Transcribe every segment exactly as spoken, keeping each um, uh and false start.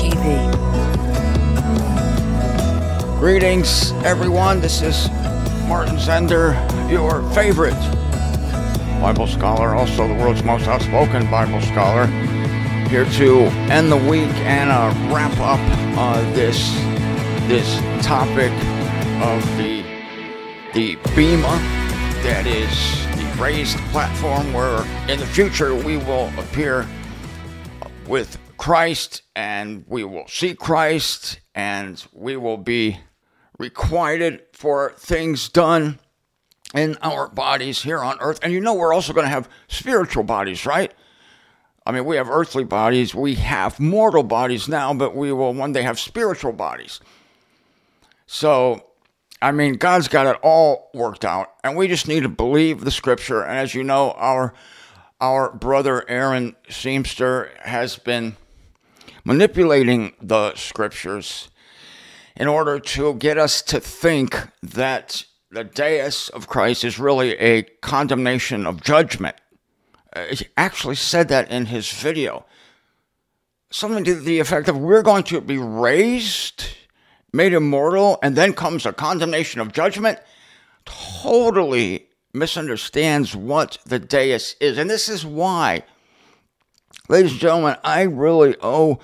T V. Greetings, everyone. This is Martin Zender, your favorite Bible scholar, also the world's most outspoken Bible scholar, here to end the week and uh, wrap up uh, this this topic of the the Bema, that is the raised platform where in the future we will appear with Christ and we will see Christ and we will be requited for things done in our bodies here on earth. And you know we're also going to have spiritual bodies, right? I mean, we have earthly bodies, we have mortal bodies now, but we will one day have spiritual bodies. So, I mean, God's got it all worked out, and we just need to believe the scripture. And as you know, our our brother Aaron Seamster has been manipulating the scriptures in order to get us to think that the dais of Christ is really a condemnation of judgment. Uh, he actually said that in his video. Something to the effect of, we're going to be raised, made immortal, and then comes a condemnation of judgment. Totally misunderstands what the dais is. And this is why, ladies and gentlemen, I really owe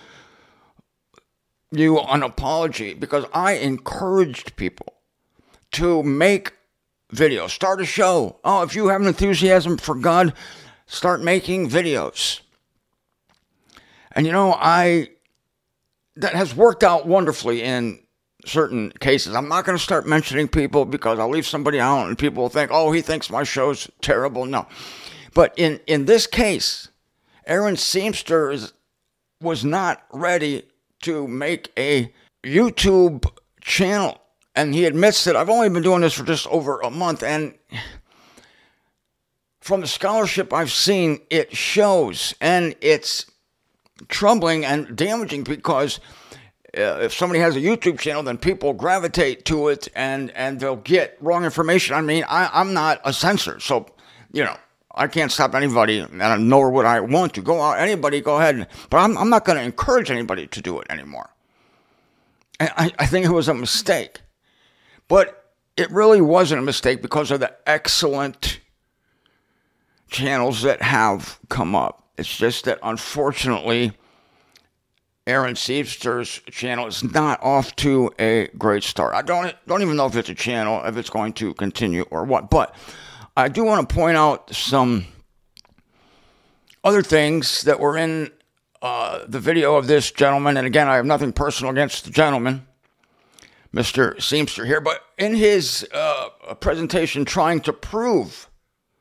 you an apology, because I encouraged people to make videos, start a show. Oh, if you have an enthusiasm for God, start making videos. And you know, I that has worked out wonderfully in certain cases. I'm not going to start mentioning people because I'll leave somebody out and people will think, oh, he thinks my show's terrible. No. But in, in this case, Aaron Seamster is, was not ready to make a YouTube channel. And he admits that I've only been doing this for just over a month. And from the scholarship I've seen, it shows. And it's troubling and damaging because uh, if somebody has a YouTube channel, then people gravitate to it and, and they'll get wrong information. I mean, I, I'm not a censor. So, you know, I can't stop anybody, and nor would I want to. Go out, anybody, go ahead. But I'm, I'm not going to encourage anybody to do it anymore. And I, I think it was a mistake. But it really wasn't a mistake because of the excellent channels that have come up. It's just that, unfortunately, Aaron Seamster's channel is not off to a great start. I don't, don't even know if it's a channel, if it's going to continue or what. But I do want to point out some other things that were in uh, the video of this gentleman. And again, I have nothing personal against the gentleman, Mister Seamster here, but in his uh, presentation trying to prove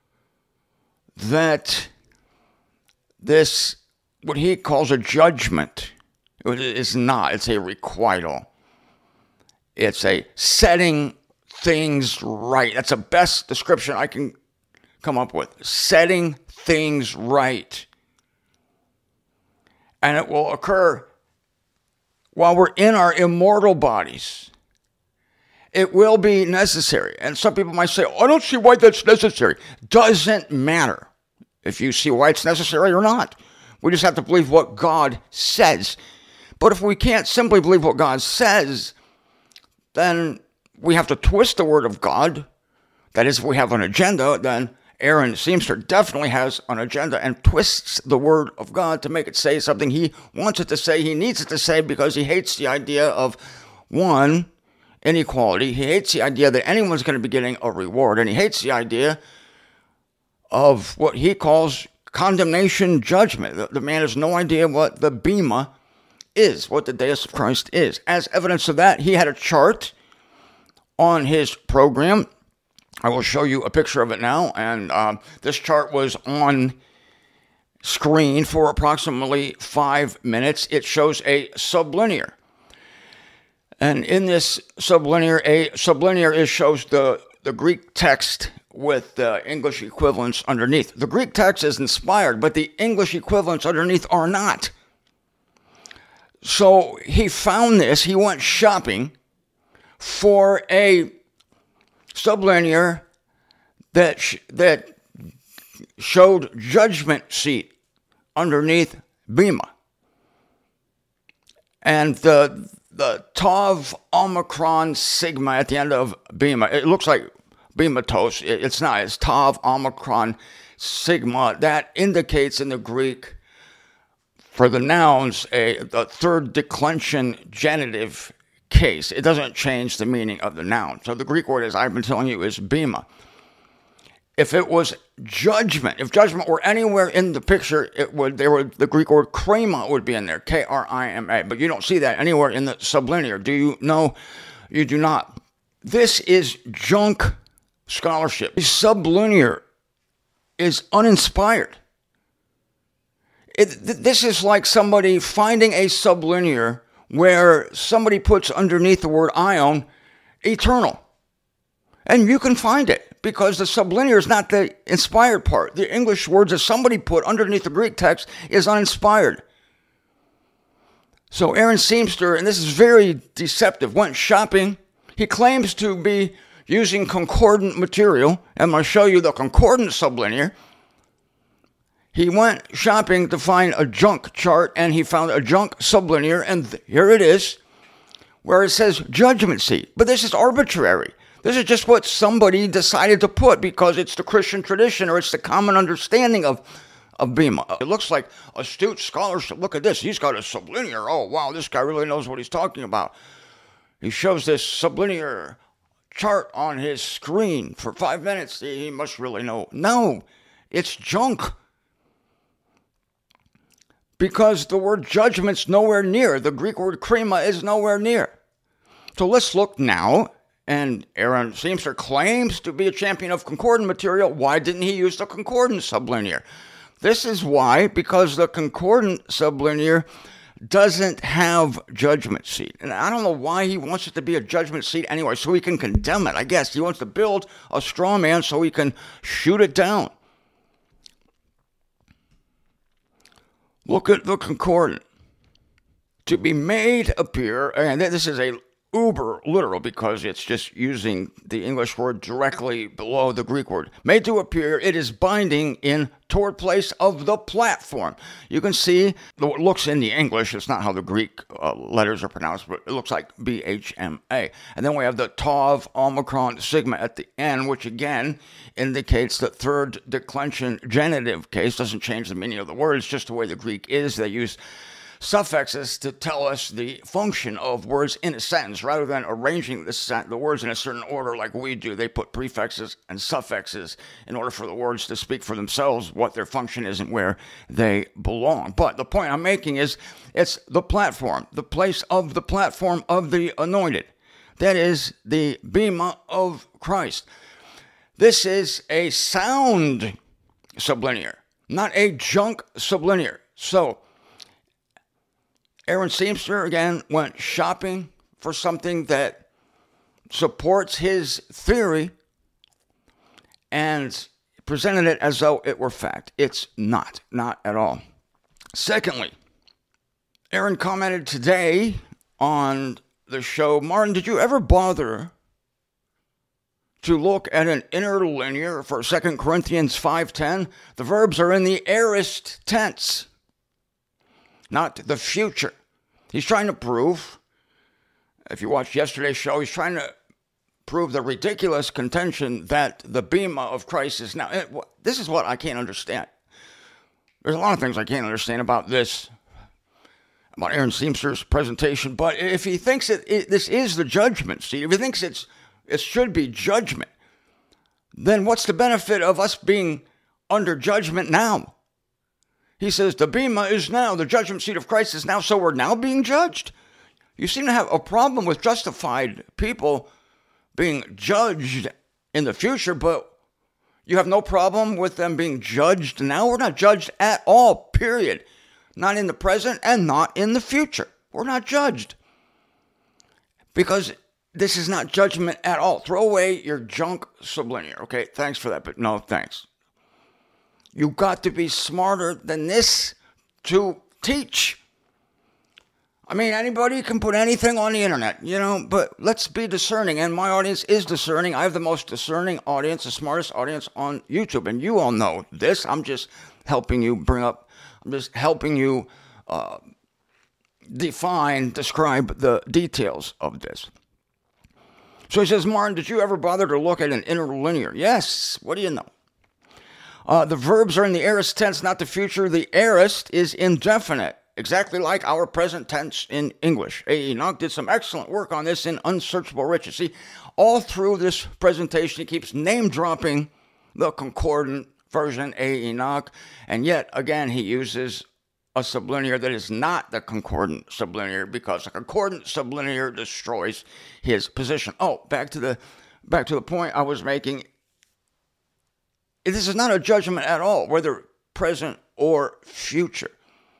that this, what he calls a judgment, it is not, it's a requital. It's a setting things right. That's the best description I can come up with. Setting things right. And it will occur while we're in our immortal bodies. It will be necessary. And some people might say, oh, I don't see why that's necessary. Doesn't matter if you see why it's necessary or not. We just have to believe what God says. But if we can't simply believe what God says, then we have to twist the word of God. That is, if we have an agenda, then Aaron Seamster definitely has an agenda and twists the word of God to make it say something he wants it to say. He needs it to say because he hates the idea of, one, inequality. He hates the idea that anyone's going to be getting a reward. And he hates the idea of what he calls condemnation judgment. The, the man has no idea what the Bema is, what the dais of Christ is. As evidence of that, he had a chart on his program. I will show you a picture of it now. And um, this chart was on screen for approximately five minutes. It shows a sublinear. And in this sublinear, a sublinear is shows the, the Greek text with the English equivalents underneath. The Greek text is inspired, but the English equivalents underneath are not. So he found this. He went shopping for a sublinear that sh- that showed judgment seat underneath Bema. And the the Tav Omicron Sigma at the end of Bema, it looks like Bematos. It's not. It's Tav Omicron Sigma. That indicates in the Greek, for the nouns, a the third declension genitive case. It doesn't change the meaning of the noun. So the Greek word, as I've been telling you, is Bema. If it was judgment, if judgment were anywhere in the picture, it would. There would the Greek word krima would be in there, K R I M A. But you don't see that anywhere in the sublinear. Do you? No, you do not. This is junk scholarship. The sublinear is uninspired. It, th- this is like somebody finding a sublinear where somebody puts underneath the word ion, eternal. And you can find it because the sublinear is not the inspired part. The English words that somebody put underneath the Greek text is uninspired. So Aaron Seamster, and this is very deceptive, went shopping. He claims to be using concordant material. I'm going to show you the concordant sublinear. He went shopping to find a junk chart, and he found a junk sublinear, and th- here it is, where it says judgment seat. But this is arbitrary. This is just what somebody decided to put because it's the Christian tradition or it's the common understanding of, of Bema. It looks like astute scholarship. Look at this. He's got a sublinear. Oh, wow, this guy really knows what he's talking about. He shows this sublinear chart on his screen for five minutes. He must really know. No, it's junk. Because the word judgment's nowhere near. The Greek word krima is nowhere near. So let's look now. And Aaron Seamster claims to be a champion of concordant material. Why didn't he use the concordant sublinear? This is why, because the concordant sublinear doesn't have judgment seat. And I don't know why he wants it to be a judgment seat anyway, so he can condemn it. I guess he wants to build a straw man so he can shoot it down. Look at the concordant. To be made appear, and this is a uber literal because it's just using the English word directly below the Greek word. Made to appear, it is binding in toward place of the platform. You can see, though it looks in the English, it's not how the Greek uh, letters are pronounced, but it looks like B H M A. And then we have the Tav Omicron Sigma at the end, which again indicates the third declension genitive case. Doesn't change the meaning of the word, it's just the way the Greek is. They use suffixes to tell us the function of words in a sentence rather than arranging the, sen- the words in a certain order like we do. They put prefixes and suffixes in order for the words to speak for themselves, what their function is and where they belong. But the point I'm making is it's the platform, the place of the platform of the anointed. That is the Bema of Christ. This is a sound sublinear, not a junk sublinear. So Aaron Seamster, again, went shopping for something that supports his theory and presented it as though it were fact. It's not, not at all. Secondly, Aaron commented today on the show, Martin, did you ever bother to look at an interlinear for Second Corinthians five ten? The verbs are in the aorist tense, not the future. He's trying to prove, if you watched yesterday's show, he's trying to prove the ridiculous contention that the Bema of Christ is now. It, this is what I can't understand. There's a lot of things I can't understand about this, about Aaron Seamster's presentation, but if he thinks that it, this is the judgment seat, if he thinks it's it should be judgment, then what's the benefit of us being under judgment now? He says the Bema is now, the judgment seat of Christ is now, so we're now being judged? You seem to have a problem with justified people being judged in the future, but you have no problem with them being judged now? We're not judged at all, period. Not in the present and not in the future. We're not judged. Because this is not judgment at all. Throw away your junk sublinear. Okay, thanks for that, but no thanks. You've got to be smarter than this to teach. I mean, anybody can put anything on the internet, you know, but let's be discerning. And my audience is discerning. I have the most discerning audience, the smartest audience on YouTube. And you all know this. I'm just helping you bring up, I'm just helping you uh, define, describe the details of this. So he says, Martin, did you ever bother to look at an interlinear? Yes. What do you know? Uh, the verbs are in the aorist tense, not the future. The aorist is indefinite, exactly like our present tense in English. A. Enoch did some excellent work on this in Unsearchable Riches. See, all through this presentation, he keeps name-dropping the concordant version, A. Enoch, and yet, again, he uses a sublinear that is not the concordant sublinear, because the concordant sublinear destroys his position. Oh, back to the back to the point I was making. This is not a judgment at all, whether present or future.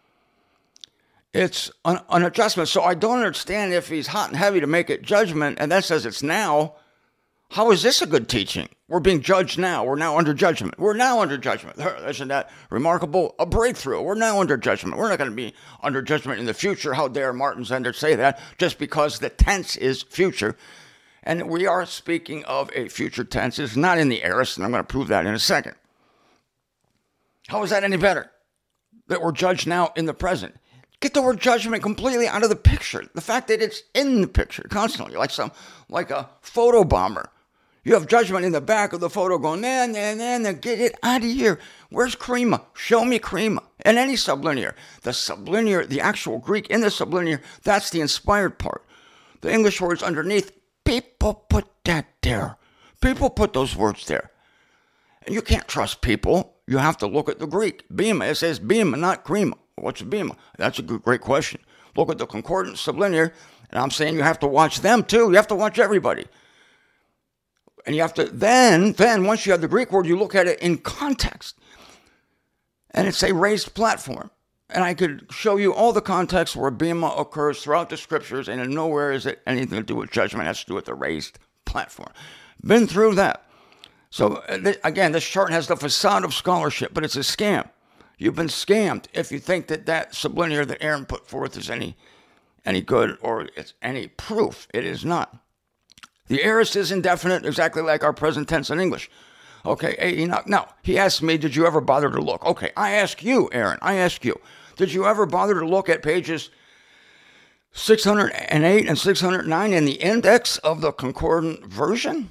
It's an, an adjustment. So I don't understand if he's hot and heavy to make it judgment, and that says it's now. How is this a good teaching? We're being judged now. We're now under judgment. We're now under judgment. Isn't that remarkable? A breakthrough. We're now under judgment. We're not going to be under judgment in the future. How dare Martin Zender say that, just because the tense is future. And we are speaking of a future tense. It's not in the aorist, and I'm going to prove that in a second. How is that any better? That we're judged now in the present. Get the word judgment completely out of the picture. The fact that it's in the picture constantly, like some, like a photo bomber. You have judgment in the back of the photo going, nah, nah, nah, nah, get it out of here. Where's krima? Show me krima. And any sublinear. The sublinear, the actual Greek in the sublinear, that's the inspired part. The English words underneath, people put that there. People put those words there. And you can't trust people. You have to look at the Greek. Bema, it says bema, not krima. What's a bema? That's a good, great question. Look at the concordant sublinear, and I'm saying you have to watch them too. You have to watch everybody. And you have to, then, then once you have the Greek word, you look at it in context. And it's a raised platform. And I could show you all the contexts where bema occurs throughout the scriptures, and in nowhere is it anything to do with judgment. It has to do with the raised platform. Been through that. So, again, this chart has the facade of scholarship, but it's a scam. You've been scammed if you think that that sublinear that Aaron put forth is any any good or it's any proof. It is not. The aorist is indefinite, exactly like our present tense in English. Okay, hey, Enoch. Now, he asked me, did you ever bother to look? Okay, I ask you, Aaron, I ask you, did you ever bother to look at pages six hundred eight and six hundred nine in the index of the concordant version?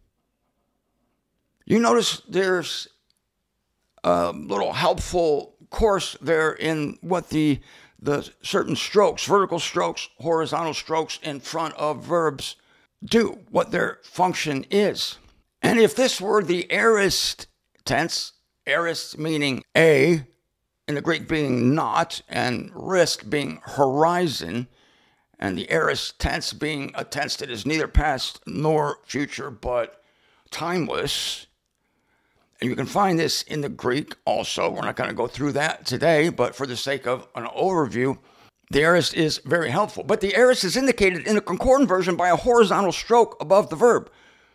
You notice there's a little helpful course there in what the the certain strokes, vertical strokes, horizontal strokes in front of verbs do, what their function is. And if this were the aorist tense, aorist meaning a, in the Greek being not, and wrist being horizon, and the aorist tense being a tense that is neither past nor future, but timeless. And you can find this in the Greek also. We're not going to go through that today, but for the sake of an overview, the aorist is very helpful. But the aorist is indicated in the concordant version by a horizontal stroke above the verb.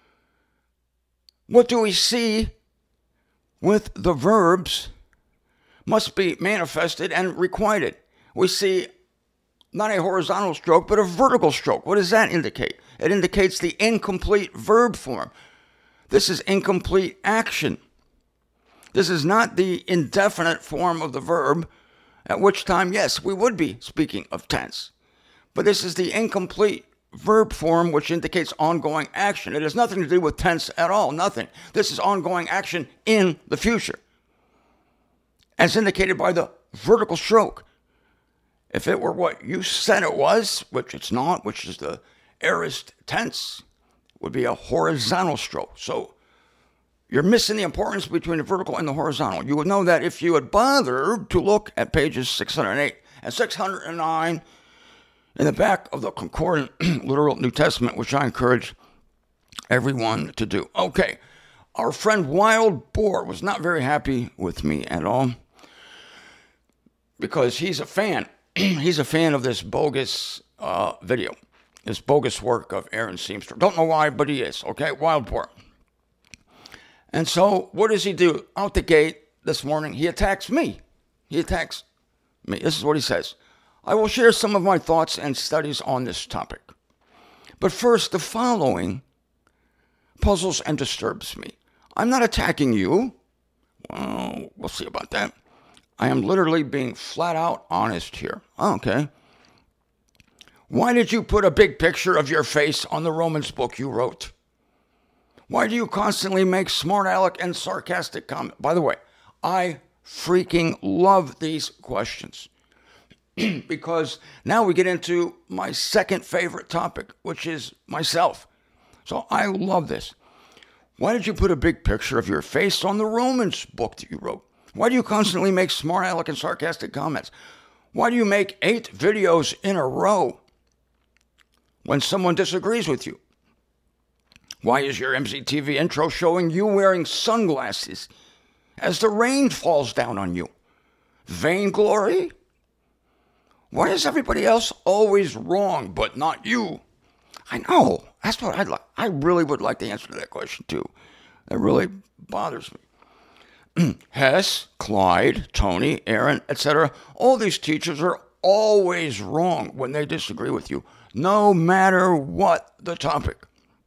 What do we see with the verbs must be manifested and requited? We see not a horizontal stroke, but a vertical stroke. What does that indicate? It indicates the incomplete verb form. This is incomplete action. This is not the indefinite form of the verb, at which time, yes, we would be speaking of tense. But this is the incomplete verb form, which indicates ongoing action. It has nothing to do with tense at all, nothing. This is ongoing action in the future, as indicated by the vertical stroke. If it were what you said it was, which it's not, which is the aorist tense, it would be a horizontal stroke. So you're missing the importance between the vertical and the horizontal. You would know that if you had bothered to look at pages six hundred eight and six hundred nine in the back of the Concordant Literal New Testament, which I encourage everyone to do. Okay, our friend Wild Boar was not very happy with me at all because he's a fan. He's a fan of this bogus uh, video, this bogus work of Aaron Seamster. Don't know why, but he is, okay? Wild Boar. And so what does he do? Out the gate this morning, he attacks me. He attacks me. This is what he says. I will share some of my thoughts and studies on this topic. But first, the following puzzles and disturbs me. I'm not attacking you. Well, we'll see about that. I am literally being flat out honest here. Oh, okay. Why did you put a big picture of your face on the Romans book you wrote? Why do you constantly make smart aleck and sarcastic comments? By the way, I freaking love these questions because now we get into my second favorite topic, which is myself. So I love this. Why did you put a big picture of your face on the Romans book that you wrote? Why do you constantly make smart aleck and sarcastic comments? Why do you make eight videos in a row when someone disagrees with you? Why is your M C T V intro showing you wearing sunglasses as the rain falls down on you? Vainglory? Why is everybody else always wrong but not you? I know. That's what I'd like. I really would like the answer to that question too. That really bothers me. Hess, Clyde, Tony, Aaron, et cetera. All these teachers are always wrong when they disagree with you, no matter what the topic.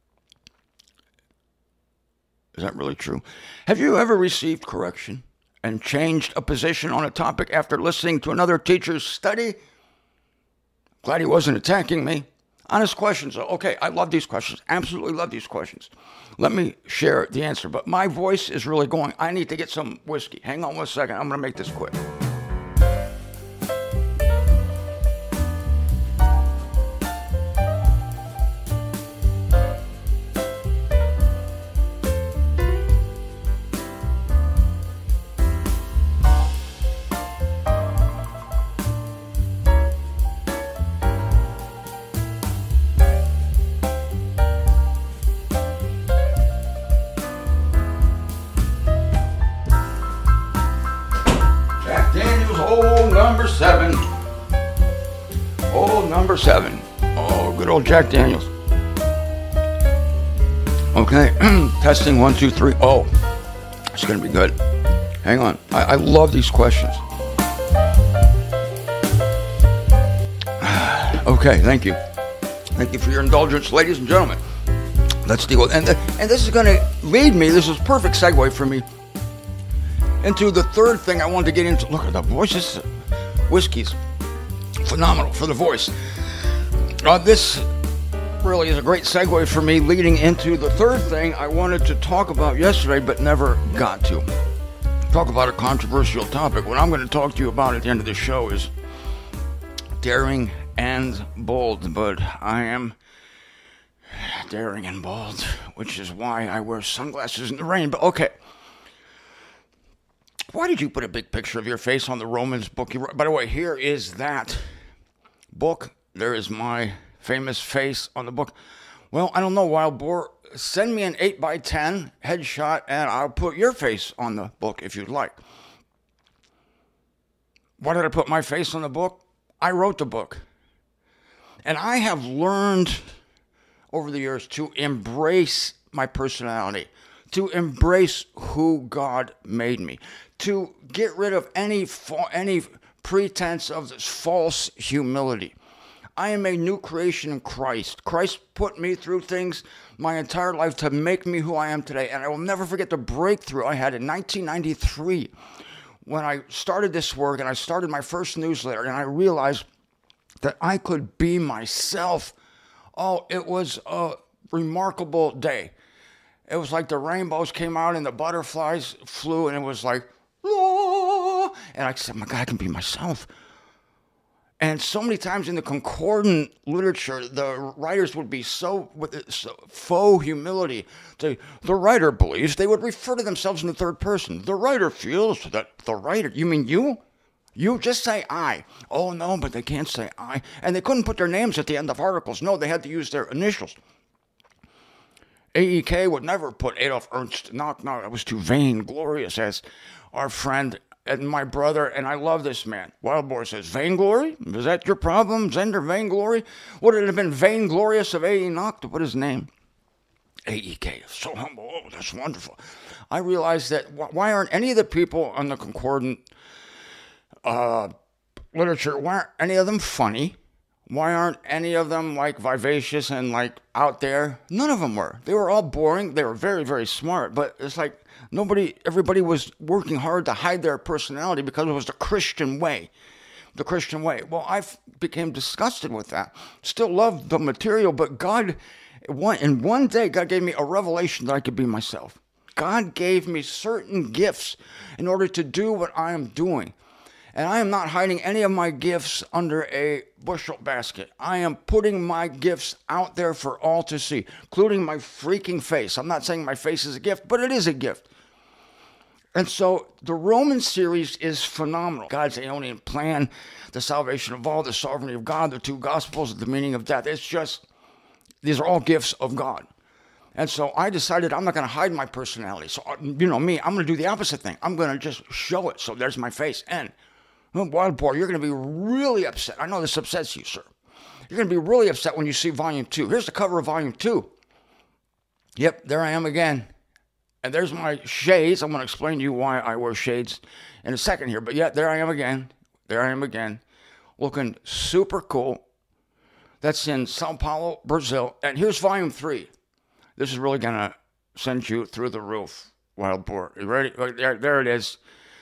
Is that really true? Have you ever received correction and changed a position on a topic after listening to another teacher's study? Glad he wasn't attacking me. Honest questions. Okay, I love these questions. Absolutely love these questions. Let me share the answer. But my voice is really going. I need to get some whiskey. Hang on one second. I'm going to make this quick. Seven. Old number seven. Oh, good old Jack Daniels. Okay, testing one, two, three. Oh, it's going to be good. Hang on. I, I love these questions. Okay, thank you. Thank you for your indulgence, ladies and gentlemen. Let's deal with, and, the, and this is going to lead me, this is a perfect segue for me, into the third thing I wanted to get into. Look at the voices. Whiskey's phenomenal for the voice. Uh, this really is a great segue for me leading into the third thing I wanted to talk about yesterday but never got to. Talk about a controversial topic. What I'm going to talk to you about at the end of the show is daring and bold, but I am daring and bold, which is why I wear sunglasses in the rain. But okay. Why did you put a big picture of your face on the Romans book you wrote? By the way, here is that book. There is my famous face on the book. Well, I don't know, Wild Boar. Send me an eight by ten headshot, and I'll put your face on the book if you'd like. Why did I put my face on the book? I wrote the book. And I have learned over the years to embrace my personality, to embrace who God made me, to get rid of any fa- any pretense of this false humility. I am a new creation in Christ. Christ put me through things my entire life to make me who I am today. And I will never forget the breakthrough I had in nineteen ninety-three when I started this work and I started my first newsletter and I realized that I could be myself. Oh, it was a remarkable day. It was like the rainbows came out and the butterflies flew and it was like, oh, and I said, my God, I can be myself. And so many times in the concordant literature, the writers would be so, with so, faux humility. The, the writer believes, they would refer to themselves in the third person. The writer feels that the writer, you mean you? You just say I. Oh, no, but they can't say I. And they couldn't put their names at the end of articles. No, they had to use their initials. A E K would never put Adolf Ernst. No, no, that was too vainglorious, as our friend and my brother, and I love this man. Wild Boar says, vainglory? Is that your problem, Zender? Vainglory? Would it have been vainglorious of A. Enoch to put his name? A E K, so humble. Oh, that's wonderful. I realized that why aren't any of the people on the concordant uh, literature, why aren't any of them funny? Why aren't any of them like vivacious and like out there? None of them were. They were all boring. They were very, very smart, but it's like nobody, everybody was working hard to hide their personality because it was the Christian way. the Christian way. Well, I became disgusted with that. Still love the material, but God, in one day, God gave me a revelation that I could be myself. God gave me certain gifts in order to do what I am doing. And I am not hiding any of my gifts under a bushel basket. I am putting my gifts out there for all to see, including my freaking face. I'm not saying my face is a gift, but it is a gift. And so the Roman series is phenomenal. God's Aeonian plan, the salvation of all, the sovereignty of God, the two gospels, the meaning of death. It's just, these are all gifts of God. And so I decided I'm not going to hide my personality. So, you know me, I'm going to do the opposite thing. I'm going to just show it. So there's my face. And, oh, Wild Boar, you're going to be really upset. I know this upsets you, sir. You're going to be really upset when you see Volume two. Here's the cover of Volume two. Yep, there I am again. And there's my shades. I'm going to explain to you why I wear shades in a second here. But yeah, there I am again. There I am again. Looking super cool. That's in Sao Paulo, Brazil. And here's Volume three. This is really going to send you through the roof, Wild Boar. You ready? There, there it is.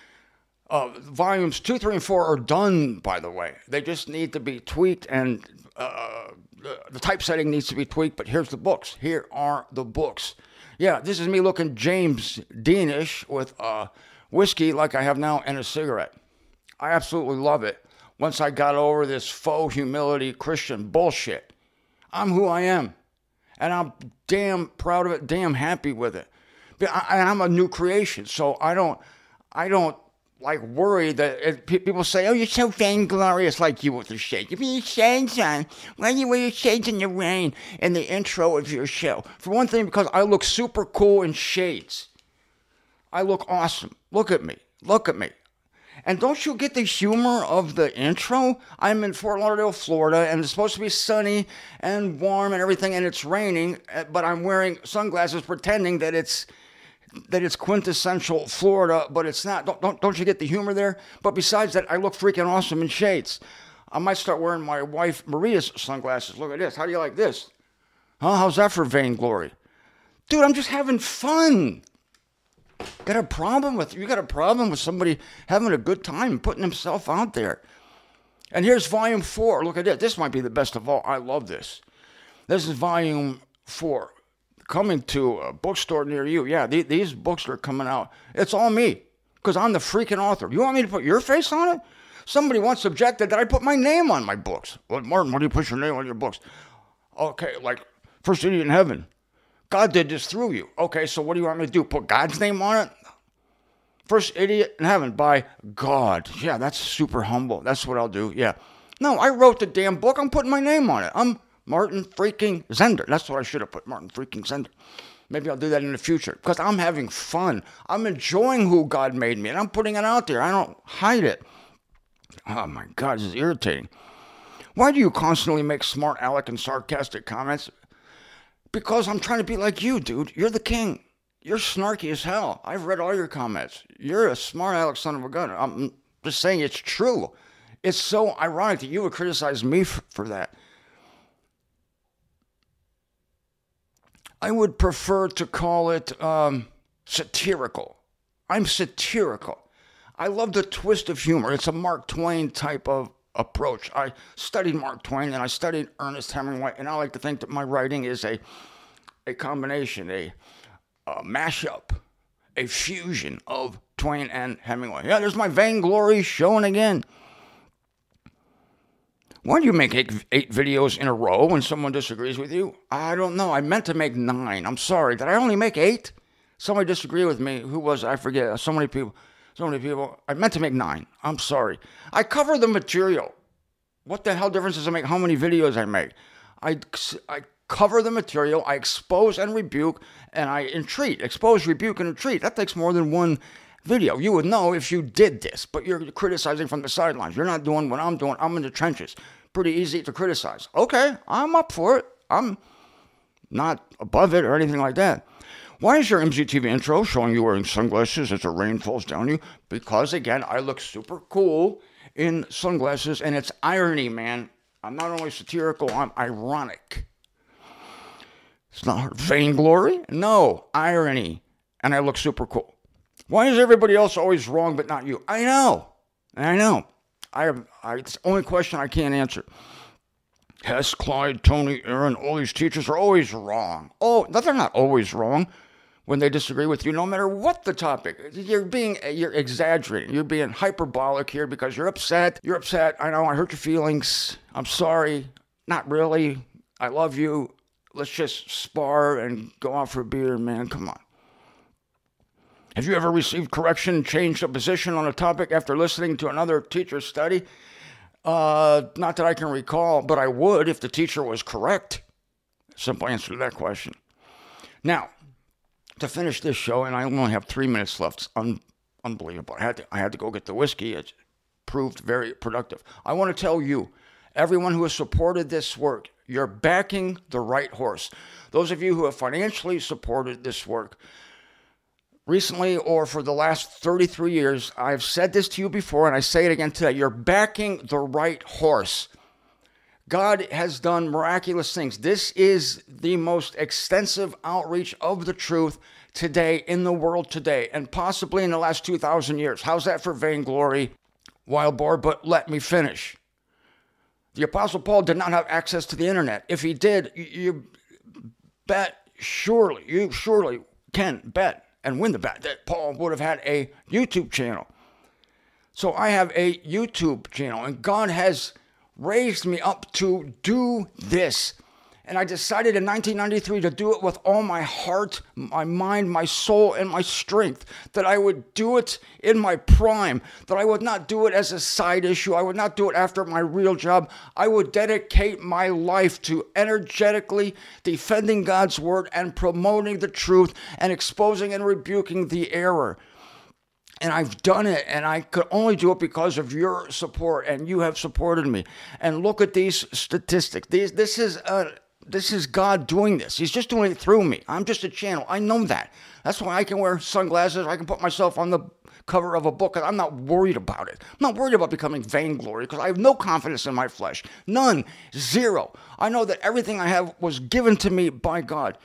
Uh, volumes two, three, and four are done, by the way. They just need to be tweaked, and uh, the, the typesetting needs to be tweaked, but here's the books. Here are the books. Yeah, this is me looking James Dean-ish with uh, whiskey like I have now and a cigarette. I absolutely love it. Once I got over this faux humility Christian bullshit, I'm who I am. And I'm damn proud of it, damn happy with it. But I, I'm a new creation, so I don't, I don't like worry that if people say, "Oh, you're so vainglorious," like you with the shades. You put your shades on. Why do you wear your shades in the rain? In the intro of your show, for one thing, because I look super cool in shades. I look awesome. Look at me. Look at me. And don't you get the humor of the intro? I'm in Fort Lauderdale, Florida, and it's supposed to be sunny and warm and everything, and it's raining, but I'm wearing sunglasses pretending that it's that it's quintessential Florida, but it's not. Don't, don't, don't you get the humor there? But besides that, I look freaking awesome in shades. I might start wearing my wife Maria's sunglasses. Look at this. How do you like this? Huh? How's that for vainglory? Dude, I'm just having fun. Got a problem with you got a problem with somebody having a good time and putting himself out there. And here's volume four. Look at this. This might be the best of all. I love this. This is volume four. Coming to a bookstore near you. Yeah, th- these books are coming out. It's all me, because I'm the freaking author. You want me to put your face on it? Somebody once objected that I put my name on my books. Well, Martin, why do you put your name on your books? Okay, like First Idiot in Heaven. God did this through you. Okay, so what do you want me to do? Put God's name on it? First Idiot in Heaven by God. Yeah, that's super humble. That's what I'll do. Yeah. No, I wrote the damn book. I'm putting my name on it. I'm Martin freaking Zender. That's what I should have put, Martin freaking Zender. Maybe I'll do that in the future, because I'm having fun. I'm enjoying who God made me, and I'm putting it out there. I don't hide it. Oh, my God, this is irritating. Why do you constantly make smart aleck and sarcastic comments? Because I'm trying to be like you, dude. You're the king. You're snarky as hell. I've read all your comments. You're a smart aleck son of a gun. I'm just saying it's true. It's so ironic that you would criticize me for, for that. I would prefer to call it um, satirical. I'm satirical. I love the twist of humor. It's a Mark Twain type of approach. I studied Mark Twain and I studied Ernest Hemingway, and I like to think that my writing is a a combination, a, a mashup, a fusion of Twain and Hemingway. Yeah, there's my vainglory showing again. Why do you make eight, eight videos in a row when someone disagrees with you? I don't know. I meant to make nine. I'm sorry. Did I only make eight? Somebody disagree with me. Who was it? I forget. So many people. So many people. I meant to make nine. I'm sorry. I cover the material. What the hell difference does it make how many videos I make? I, I cover the material. I expose and rebuke, and I entreat. Expose, rebuke, and entreat. That takes more than one video. You would know if you did this, but you're criticizing from the sidelines. You're not doing what I'm doing. I'm in the trenches. Pretty easy to criticize. Okay, I'm up for it. I'm not above it or anything like that. Why is your M Z T V intro showing you wearing sunglasses as the rain falls down you? Because, again, I look super cool in sunglasses, and it's irony, man. I'm not only satirical, I'm ironic. It's not vainglory. No, irony. And I look super cool. Why is everybody else always wrong but not you? I know. I know. I have, I, it's the only question I can't answer. Hess, Clyde, Tony, Aaron, all these teachers are always wrong. Oh, no, they're not always wrong when they disagree with you, no matter what the topic. You're being, you're exaggerating. You're being hyperbolic here because you're upset. You're upset. I know I hurt your feelings. I'm sorry. Not really. I love you. Let's just spar and go out for a beer, man. Come on. Have you ever received correction, changed a position on a topic after listening to another teacher's study? Uh, not that I can recall, but I would if the teacher was correct. Simple answer to that question. Now, to finish this show, and I only have three minutes left. It's un- unbelievable. I had to, I had to go get the whiskey. It proved very productive. I want to tell you, everyone who has supported this work, you're backing the right horse. Those of you who have financially supported this work, recently or for the last thirty-three years, I've said this to you before, and I say it again today. You're backing the right horse. God has done miraculous things. This is the most extensive outreach of the truth today in the world today, and possibly in the last two thousand years. How's that for vainglory, wild boar? But let me finish. The Apostle Paul did not have access to the internet. If he did, you bet surely, you surely can bet and win the bet that Paul would have had a YouTube channel. So I have a YouTube channel, and God has raised me up to do this. And I decided in nineteen ninety-three to do it with all my heart, my mind, my soul, and my strength. That I would do it in my prime. That I would not do it as a side issue. I would not do it after my real job. I would dedicate my life to energetically defending God's word and promoting the truth and exposing and rebuking the error. And I've done it, and I could only do it because of your support, and you have supported me. And look at these statistics. These, this is a... This is God doing this. He's just doing it through me. I'm just a channel. I know that. That's why I can wear sunglasses. I can put myself on the cover of a book, and I'm not worried about it. I'm not worried about becoming vainglory because I have no confidence in my flesh. None. Zero. I know that everything I have was given to me by God.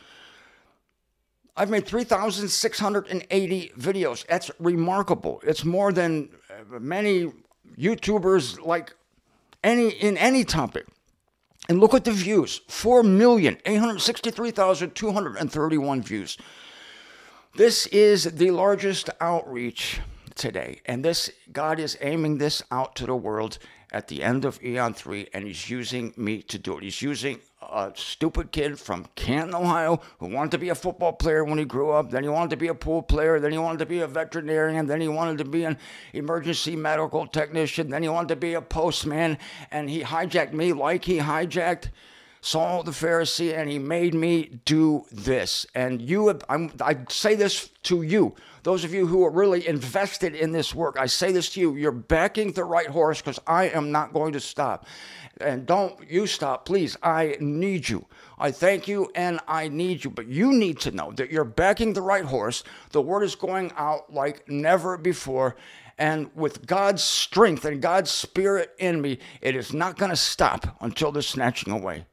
I've made three thousand six hundred eighty videos. That's remarkable. It's more than many YouTubers like any in any topic. And look at the views, four million eight hundred sixty-three thousand two hundred thirty-one views. This is the largest outreach today. And this God is aiming this out to the world at the end of Eon three, and he's using me to do it. He's using a stupid kid from Canton, Ohio, who wanted to be a football player when he grew up. Then he wanted to be a pool player. Then he wanted to be a veterinarian. Then he wanted to be an emergency medical technician. Then he wanted to be a postman. And he hijacked me like he hijacked Saul the Pharisee, and he made me do this. And you, have, I'm, I say this to you, those of you who are really invested in this work. I say this to you, you're backing the right horse because I am not going to stop. And don't you stop, please. I need you. I thank you and I need you. But you need to know that you're backing the right horse. The word is going out like never before. And with God's strength and God's spirit in me, it is not going to stop until the snatching away.